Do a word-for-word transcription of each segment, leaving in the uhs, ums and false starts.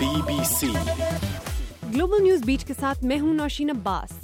BBC global news beat के साथ मैं हूं नौशीन अब्बास।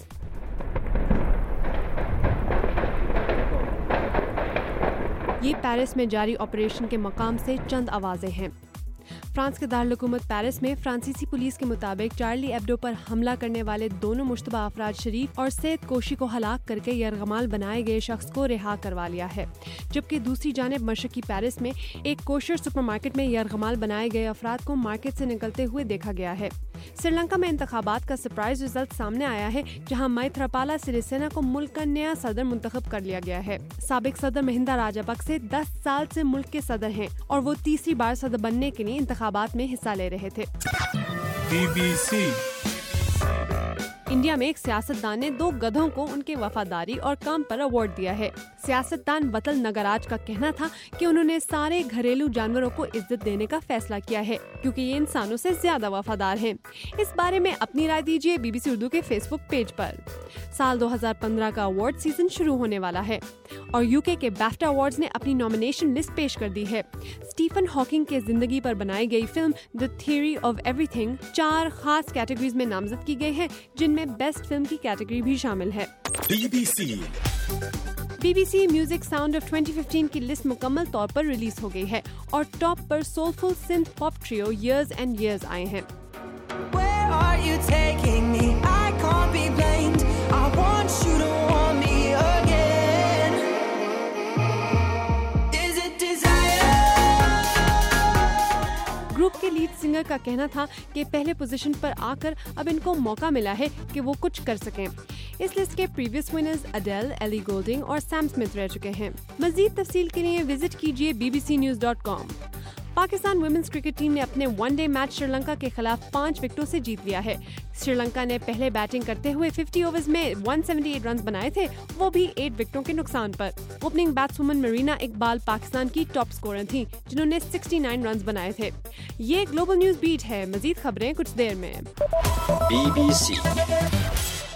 ये पेरिस में जारी ऑपरेशन के मकाम से चंद आवाजें हैं। फ्रांस के दारकूमत पेरिस में फ्रांसीसी पुलिस के मुताबिक चार्ली एब्डो पर हमला करने वाले दोनों मुश्तबा अफराद शरीफ और सैयद कोशी को हलाक करके यरगमाल बनाए गए शख्स को रिहा करवा लिया है, जबकि दूसरी जानिब मशरकी पेरिस में एक कोशर सुपरमार्केट में यरगमाल बनाए गए अफराद को मार्केट से निकलते हुए देखा गया है। श्रीलंका में इंतखाबात का सरप्राइज रिजल्ट सामने आया है, जहां मैथ्रीपाला सिरिसेना को मुल्क का नया सदर मुंतखब कर लिया गया है। साबिक सदर महिंदा राजापक्से दस साल से मुल्क के सदर हैं और वो तीसरी बार सदर बनने के लिए इंतखाबात में हिस्सा ले रहे थे। बीबीसी इंडिया में एक सियासतदान ने दो गधों को उनके वफादारी और काम पर अवार्ड दिया है। सियासतदान वतल नगराज का कहना था कि उन्होंने सारे घरेलू जानवरों को इज्जत देने का फैसला किया है, क्योंकि ये इंसानों से ज्यादा वफादार हैं। इस बारे में अपनी राय दीजिए बीबीसी उर्दू के फेसबुक पेज पर। साल दो हज़ार पंद्रह का अवार्ड सीजन शुरू होने वाला है और यूके के बैफ्टा अवार्ड्स ने अपनी नॉमिनेशन लिस्ट पेश कर दी है। स्टीफन हॉकिंग के जिंदगी पर बनाई गई film the theory of everything चार खास कैटेगरीज में नामजद की गई है, जिनमें बेस्ट फिल्म की कैटेगरी भी शामिल है। BBC BBC music sound of twenty fifteen की लिस्ट मुकम्मल तौर पर रिलीज हो गई है और टॉप पर soulful synth pop trio Years and Years आए हैं। Where are you taking me? I can't be blamed. I want you to want me again. Is it desire? Group के लीड सिंगर का कहना था कि पहले पोजीशन पर आकर अब इनको मौका मिला है कि वो कुछ कर सकें। इस लिस्ट के previous winners Adele, Ellie Goulding और सैम स्मिथ रह चुके हैं। मजीद तफसील के लिए विजिट कीजिए B B C news dot com. Pakistan women's cricket team ने अपने वनडे मैच श्रीलंका के खिलाफ पाँच विकेटों से जीत लिया है। श्रीलंका ने पहले बैटिंग करते हुए पचास ओवर्स में एक सौ अठहत्तर रन बनाए थे, वो भी आठ विकेटों के नुकसान पर। ओपनिंग बैट्सवुमन मरीना इकबाल पाकिस्तान की टॉप स्कोरर थी, जिन्होंने उनहत्तर रन बनाए थे। ये ग्लोबल न्यूज बीट है। मजीद खबरें कुछ देर में। बीबीसी